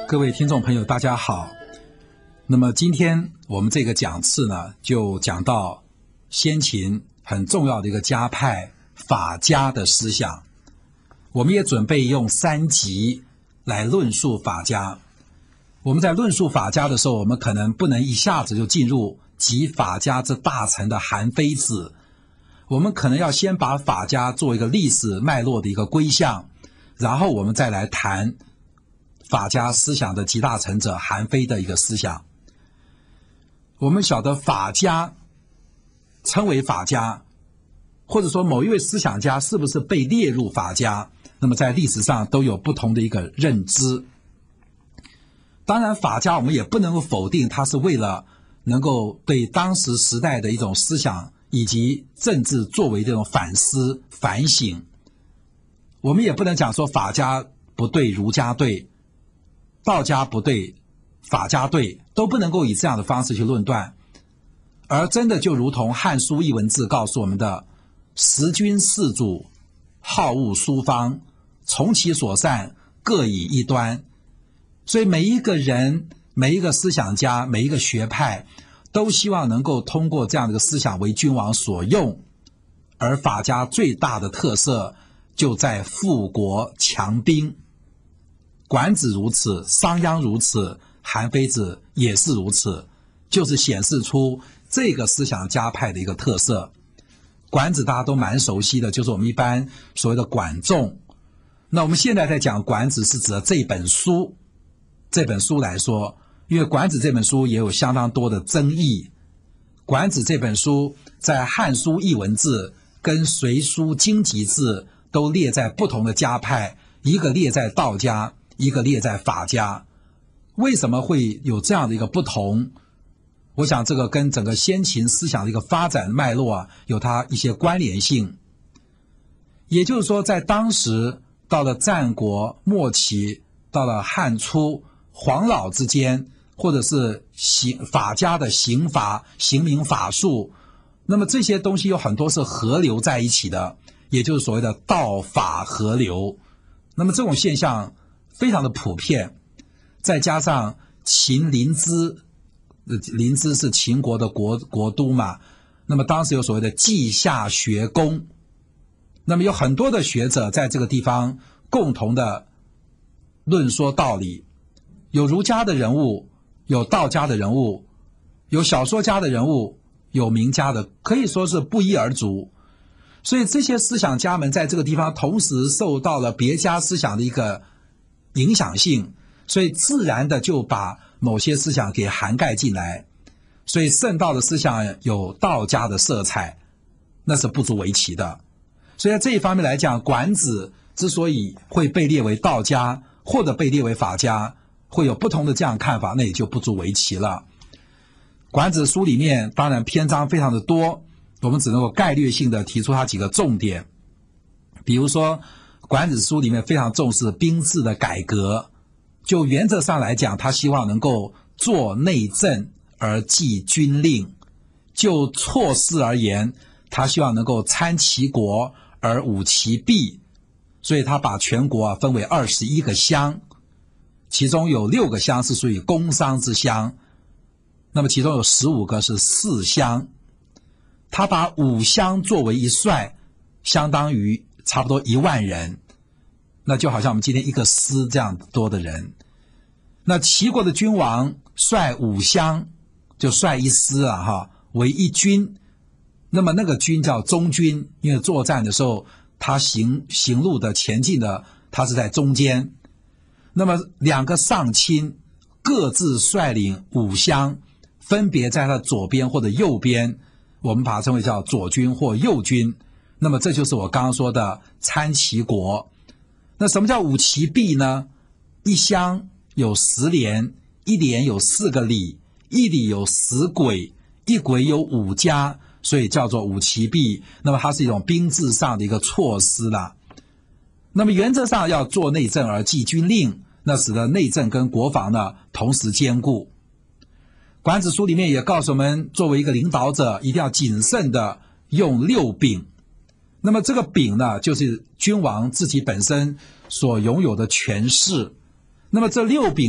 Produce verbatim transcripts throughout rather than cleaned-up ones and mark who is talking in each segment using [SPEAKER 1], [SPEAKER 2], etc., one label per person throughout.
[SPEAKER 1] 各位听众朋友大家好，那么今天我们这个讲次呢，就讲到先秦很重要的一个家派法家的思想。我们也准备用三集来论述法家。我们在论述法家的时候，我们可能不能一下子就进入集法家之大成的韩非子，我们可能要先把法家做一个历史脉络的一个归向，然后我们再来谈法家思想的集大成者韩非的一个思想。我们晓得法家称为法家，或者说某一位思想家是不是被列入法家，那么在历史上都有不同的一个认知。当然法家我们也不能够否定他是为了能够对当时时代的一种思想以及政治作为这种反思反省。我们也不能讲说法家不对儒家对，道家不对法家对，都不能够以这样的方式去论断。而真的就如同《汉书》艺文志告诉我们的，十君四祖好恶殊方，从其所善，各以一端。所以每一个人每一个思想家每一个学派都希望能够通过这样的一个思想为君王所用。而法家最大的特色就在富国强兵，管子如此，商鞅如此，韩非子也是如此，就是显示出这个思想家派的一个特色。管子大家都蛮熟悉的，就是我们一般所谓的管仲。那我们现在在讲管子是指的这本书，这本书来说，因为管子这本书也有相当多的争议。管子这本书在《汉书》艺文志跟《隋书经籍志都列在不同的家派，一个列在道家，一个列在法家。为什么会有这样的一个不同？我想这个跟整个先秦思想的一个发展脉络啊，有它一些关联性。也就是说，在当时到了战国末期，到了汉初，黄老之间，或者是刑法家的刑罚、刑名法术，那么这些东西有很多是合流在一起的，也就是所谓的道法合流。那么这种现象非常的普遍。再加上秦临淄，临淄是秦国的国国都嘛，那么当时有所谓的稷下学宫，那么有很多的学者在这个地方共同的论说道理，有儒家的人物，有道家的人物，有小说家的人物，有名家的，可以说是不一而足。所以这些思想家们在这个地方同时受到了别家思想的一个影响性，所以自然的就把某些思想给涵盖进来。所以圣道的思想有道家的色彩，那是不足为奇的。所以在这一方面来讲，管子之所以会被列为道家或者被列为法家，会有不同的这样看法，那也就不足为奇了。管子书里面当然篇章非常的多，我们只能够概略性的提出它几个重点。比如说管子书里面非常重视兵制的改革，就原则上来讲，他希望能够做内政而记军令；就措施而言，他希望能够参齐国而务其弊。所以他把全国啊分为二十一个乡，其中有六个乡是属于工商之乡，那么其中有十五个是士乡。他把五乡作为一帅，相当于差不多一万人，那就好像我们今天一个师这样多的人。那齐国的君王率五乡，就率一师啊哈，为一军。那么那个军叫中军，因为作战的时候他行行路的前进的，他是在中间。那么两个上卿各自率领五乡，分别在他左边或者右边，我们把它称为叫左军或右军。那么这就是我刚刚说的参齐国。那什么叫务其弊呢？一乡有十连，一连有四个里，一里有十轨，一轨有五家，所以叫做务其弊。那么它是一种兵制上的一个措施啦。那么原则上要做内政而记军令，那使得内政跟国防呢同时兼顾。管子书里面也告诉我们，作为一个领导者一定要谨慎的用六柄。那么这个柄呢，就是君王自己本身所拥有的权势。那么这六柄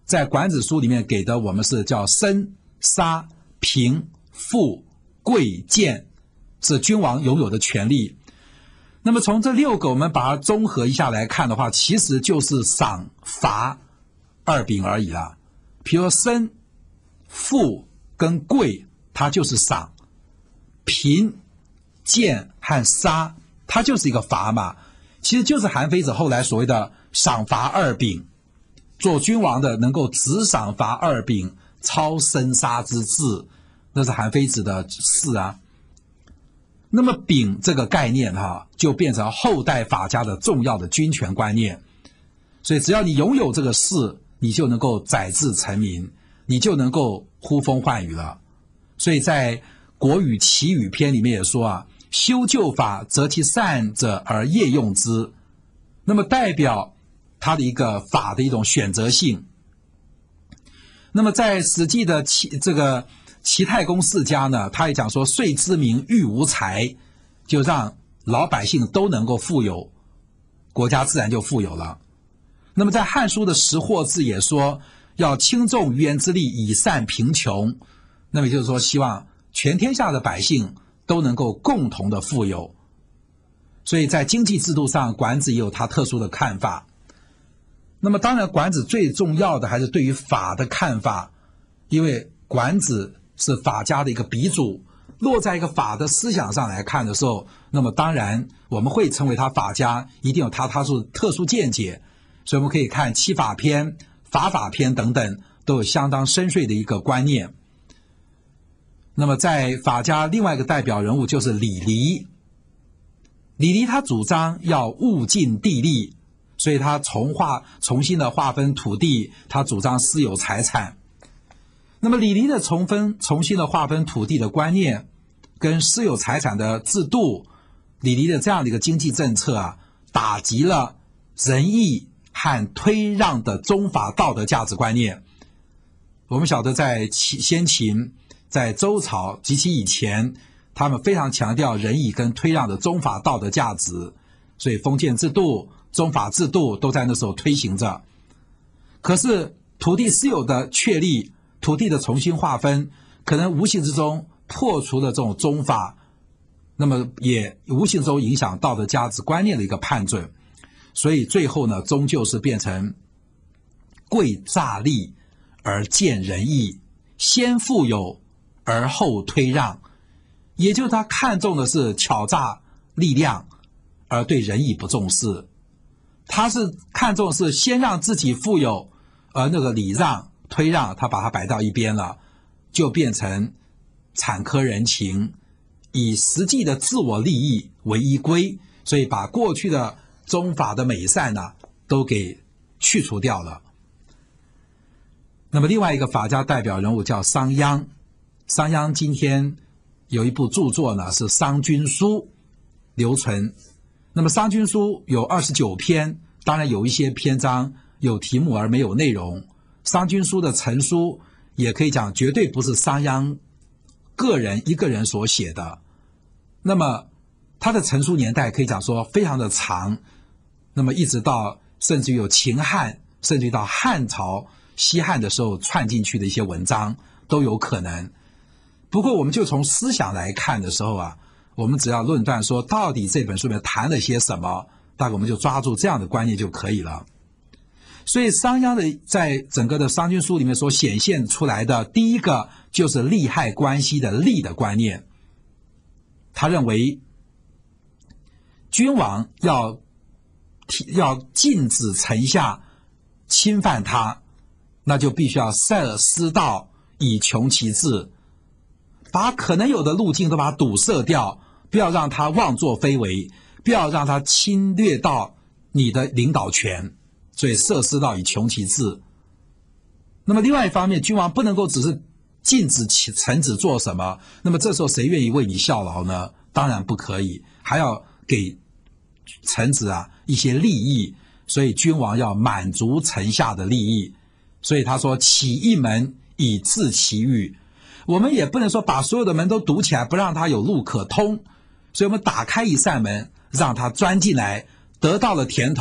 [SPEAKER 1] 在管子书里面给的我们是叫生、杀、平、富、贵、贱，是君王拥有的权利。那么从这六个我们把它综合一下来看的话，其实就是赏罚二柄而已啦。比如说生、富跟贵，它就是赏；贫、贱和杀，它就是一个罚嘛。其实就是韩非子后来所谓的赏罚二柄，做君王的能够执赏罚二柄，超生杀之治，那是韩非子的事啊。那么柄这个概念哈、啊，就变成后代法家的重要的君权观念。所以只要你拥有这个事，你就能够载治成民，你就能够呼风唤雨了。所以在《国语·齐语篇》里面也说啊，修旧法，择其善者而业用之。那么代表他的一个法的一种选择性。那么在《史记》的齐这个齐太公世家呢，他也讲说，岁之民欲无财，就让老百姓都能够富有，国家自然就富有了。那么在《汉书》的识货志也说，要轻重于言之力，以善贫穷。那么也就是说，希望全天下的百姓都能够共同的富有。所以在经济制度上，管子也有他特殊的看法。那么当然管子最重要的还是对于法的看法，因为管子是法家的一个鼻祖，落在一个法的思想上来看的时候，那么当然我们会成为他法家，一定有他他是特殊见解。所以我们可以看七法篇、法法篇等等，都有相当深邃的一个观念。那么在法家另外一个代表人物就是李黎。李黎他主张要物尽地利，所以他重划重新的划分土地，他主张私有财产。那么李黎的重分重新的划分土地的观念跟私有财产的制度，李黎的这样的一个经济政策啊，打击了仁义和推让的宗法道德价值观念。我们晓得在先秦，在周朝及其以前，他们非常强调仁义跟推让的宗法道德价值，所以封建制度、宗法制度都在那时候推行着。可是土地私有的确立，土地的重新划分，可能无形之中破除了这种宗法，那么也无形中影响道德价值观念的一个判准。所以最后呢，终究是变成贵诈利而见仁义，先富有而后推让，也就是他看重的是巧诈力量，而对仁义不重视。他是看重的是先让自己富有，而那个礼让推让他把它摆到一边了，就变成产科人情，以实际的自我利益为依归，所以把过去的宗法的美善呢、啊、都给去除掉了。那么另外一个法家代表人物叫商鞅。商鞅今天有一部著作呢，是《商君书》留存。那么《商君书》有二十九篇，当然有一些篇章有题目而没有内容。《商君书》的成书也可以讲绝对不是商鞅个人一个人所写的。那么他的成书年代可以讲说非常的长，那么一直到甚至于有秦汉，甚至于到汉朝西汉的时候串进去的一些文章都有可能。不过我们就从思想来看的时候啊，我们只要论断说到底这本书里面谈了些什么，大概我们就抓住这样的观念就可以了。所以商鞅的在整个的商君书里面所显现出来的第一个就是利害关系的利的观念。他认为君王要要禁止臣下侵犯他，那就必须要塞私道以穷其志，把可能有的路径都把它堵塞掉，不要让他妄作非为，不要让他侵略到你的领导权，所以塞私道以穷其志。那么另外一方面，君王不能够只是禁止臣子做什么，那么这时候谁愿意为你效劳呢？当然不可以，还要给臣子啊一些利益，所以君王要满足臣下的利益。所以他说起一门以治其欲，我们也不能说把所有的门都堵起来，不让他有路可通，所以我们打开一扇门，让他钻进来，得到了甜头，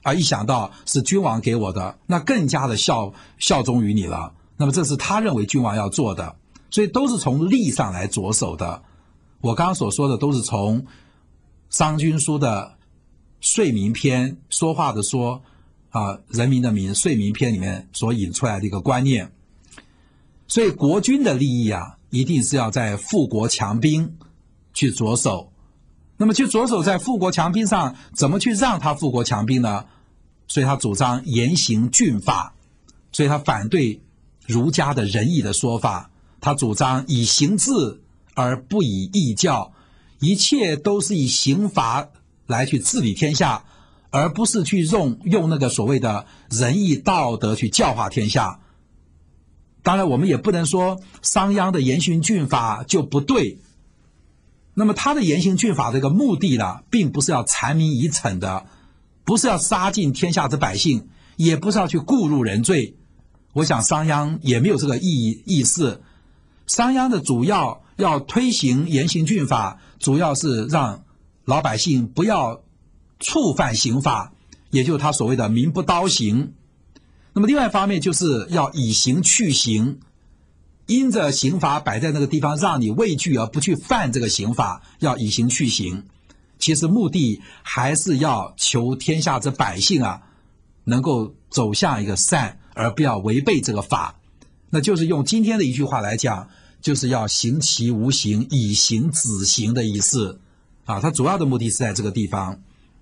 [SPEAKER 1] 啊，一想到是君王给我的，那更加的效效忠于你了。那么这是他认为君王要做的，所以都是从利上来着手的。我刚刚所说的都是从商君书的税民篇，说话的说啊，人民的民，税民篇里面所引出来的一个观念。所以国君的利益啊，一定是要在富国强兵去着手。那么去着手在富国强兵上，怎么去让他富国强兵呢？所以他主张严刑峻法，所以他反对儒家的仁义的说法，他主张以刑治而不以义教，一切都是以刑罚来去治理天下，而不是去用用那个所谓的仁义道德去教化天下。当然我们也不能说商鞅的严刑峻法就不对，那么他的严刑峻法这个目的呢，并不是要残民以惩的，不是要杀尽天下之百姓，也不是要去故入人罪。我想商鞅也没有这个意意思。商鞅的主要要推行严刑峻法，主要是让老百姓不要触犯刑法，也就是他所谓的民不刀刑。那么另外一方面就是要以刑去刑，因着刑罚摆在那个地方，让你畏惧而不去犯这个刑法，要以刑去刑。其实目的还是要求天下之百姓啊，能够走向一个善，而不要违背这个法。那就是用今天的一句话来讲，就是要行其无形，以刑止刑的意思啊。它主要的目的是在这个地方。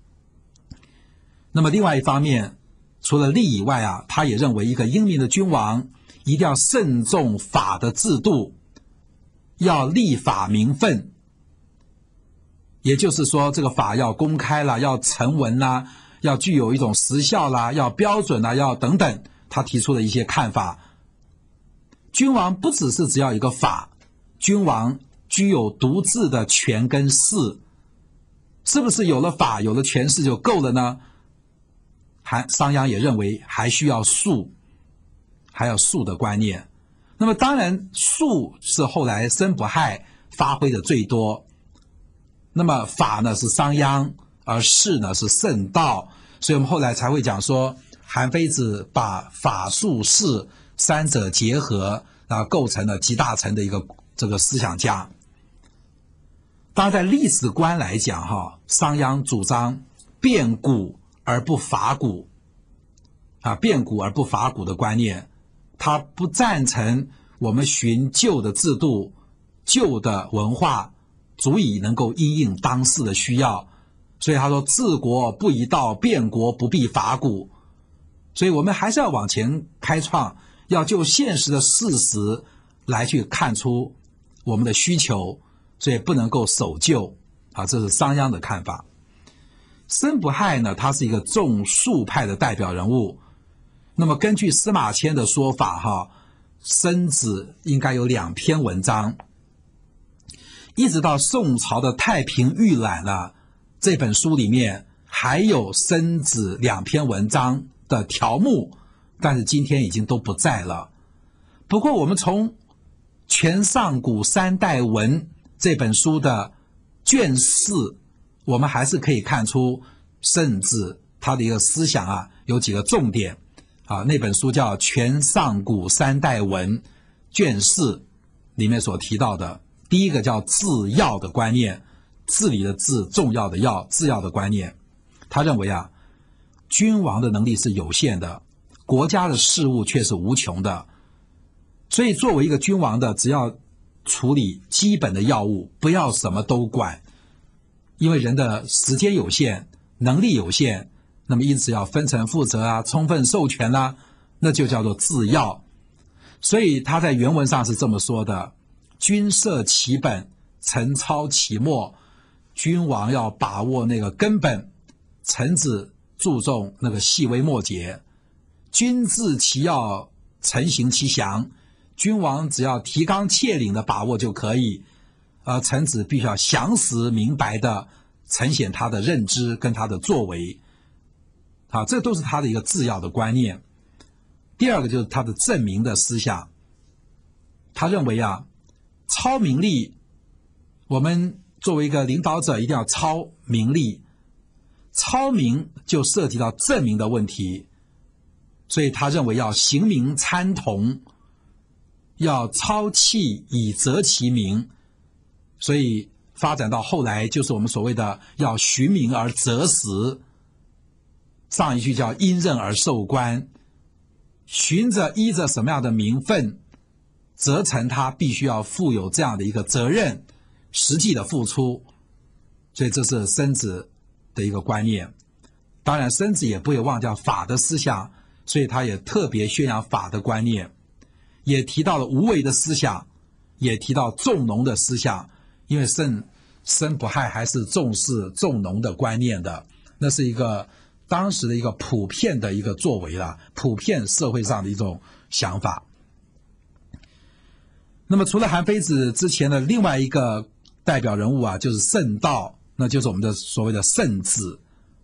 [SPEAKER 1] 那么另外一方面，除了利以外啊，他也认为一个英明的君王一定要慎重法的制度，要立法明分。也就是说，这个法要公开啦，要成文啦，要具有一种时效啦，要标准啦，要等等，他提出了一些看法。君王不只是只要一个法，君王具有独自的权跟势。是不是有了法，有了权势就够了呢？还商鞅也认为还需要术，还有术的观念。那么当然术是后来申不害发挥的最多，那么法呢是商鞅，而势呢是圣道，所以我们后来才会讲说韩非子把法术势三者结合，然后构成了集大成的一个这个思想家。当然在历史观来讲哈，商鞅主张变古而不伐古啊，变古而不伐古的观念，他不赞成我们循旧的制度、旧的文化足以能够因应当世的需要，所以他说治国不以道，变国不必伐古。所以我们还是要往前开创，要就现实的事实来去看出我们的需求，所以不能够守旧啊，这是商鞅的看法。申不害呢，他是一个重术派的代表人物。那么根据司马迁的说法哈，申子应该有两篇文章，一直到宋朝的《太平御览》呢，这本书里面还有申子两篇文章的条目，但是今天已经都不在了。不过我们从《全上古三代文》这本书的卷四，我们还是可以看出申子他的一个思想啊，有几个重点啊。那本书叫《全上古三代文》卷四里面所提到的，第一个叫治要的观念，治理的治，重要的要，治要的观念。他认为啊，君王的能力是有限的，国家的事务却是无穷的，所以作为一个君王的，只要处理基本的要务，不要什么都管。因为人的时间有限，能力有限，那么因此要分层负责啊，充分授权啦、啊，那就叫做治要。所以他在原文上是这么说的：君设其本，臣操其末。君王要把握那个根本，臣子注重那个细微末节。君治其要，臣行其详。君王只要提纲挈领的把握就可以，而臣子必须要详实明白的呈现他的认知跟他的作为，啊，这都是他的一个治要的观念。第二个就是他的正名的思想，他认为啊，操名利，我们作为一个领导者一定要操名利， 超明就涉及到正名的问题，所以他认为要行名参同，要超气以择其名，所以发展到后来就是我们所谓的要循名而择时。上一句叫因任而受官，循着依着什么样的名分，则成他必须要负有这样的一个责任，实际的付出。所以这是申子的一个观念。当然申子也不会忘掉法的思想，所以他也特别宣扬法的观念，也提到了无为的思想，也提到重农的思想，因为申申不害还是重视重农的观念的，那是一个当时的一个普遍的一个作为了，普遍社会上的一种想法。那么除了韩非子之前的另外一个代表人物啊，就是慎道，那就是我们的所谓的慎子。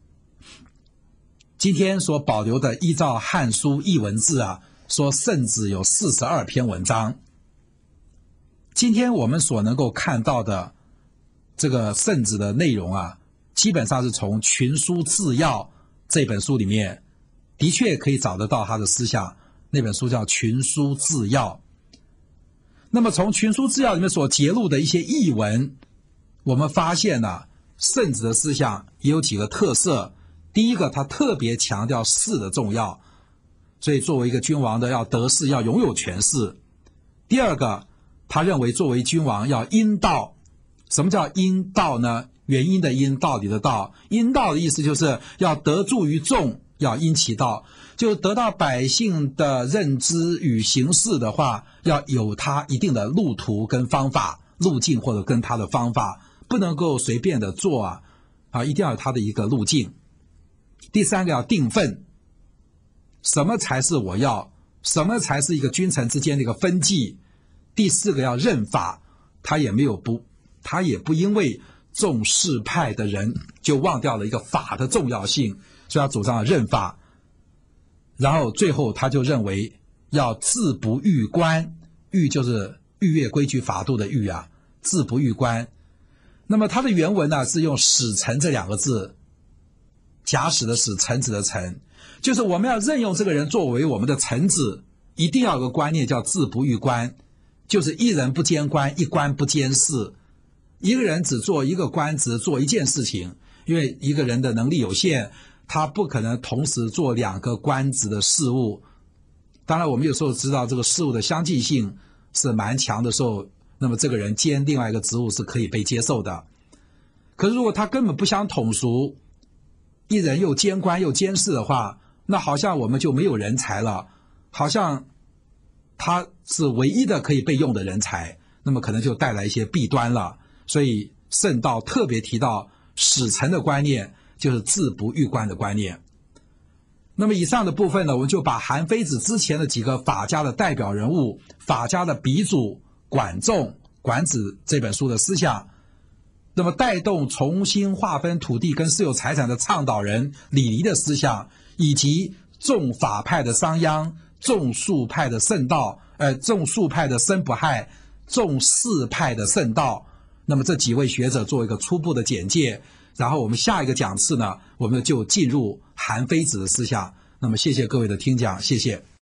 [SPEAKER 1] 今天所保留的依照《汉书》译文字啊，说慎子有四十二篇文章。今天我们所能够看到的这个慎子的内容啊，基本上是从《群书治要》这本书里面的确可以找得到他的思想，那本书叫《群书治要》。那么从《群书治要》里面所揭露的一些译文，我们发现呢、啊，慎子的思想也有几个特色。第一个，他特别强调势的重要，所以作为一个君王的要得势，要拥有权势。第二个，他认为作为君王要因道。什么叫因道呢？原因的因，道理的道。因道的意思就是要得助于众，要因其道，就得到百姓的认知与行事的话，要有他一定的路途跟方法，路径或者跟他的方法，不能够随便的做啊，啊，一定要有他的一个路径。第三个要定分，什么才是我要，什么才是一个君臣之间的一个分际。第四个要任法，他也没有不，他也不因为重士派的人就忘掉了一个法的重要性，所以他主张任法。然后最后他就认为要治不逾官，逾就是逾越规矩法度的逾啊，治不逾官。那么他的原文呢是用使臣这两个字，假使的使，臣子的臣，就是我们要任用这个人作为我们的臣子，一定要有个观念叫治不逾官，就是一人不兼官，一官不兼事。一个人只做一个官职，做一件事情，因为一个人的能力有限，他不可能同时做两个官职的事务。当然我们有时候知道这个事务的相近性是蛮强的时候，那么这个人兼另外一个职务是可以被接受的。可是如果他根本不相统熟，一人又兼官又兼事的话，那好像我们就没有人才了，好像他是唯一的可以被用的人才，那么可能就带来一些弊端了。所以慎道特别提到使臣的观念，就是治不逾官的观念。那么以上的部分呢，我们就把韩非子之前的几个法家的代表人物，法家的鼻祖管仲、管子这本书的思想，那么带动重新划分土地跟私有财产的倡导人李黎的思想，以及重法派的商鞅、重术派的慎道，呃，重术派的申不害、重士派的慎道。那么这几位学者做一个初步的简介，然后我们下一个讲次呢，我们就进入韩非子的思想。那么谢谢各位的听讲，谢谢。